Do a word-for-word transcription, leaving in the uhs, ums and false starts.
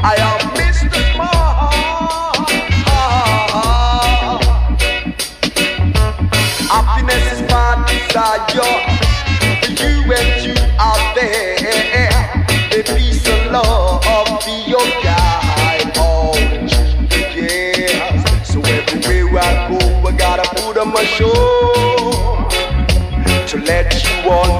I am Mister Smart. Happiness is my desire. For you and you out there, the peace and love be your guide all through the years. So everywhere I go, I gotta put on my show to let you all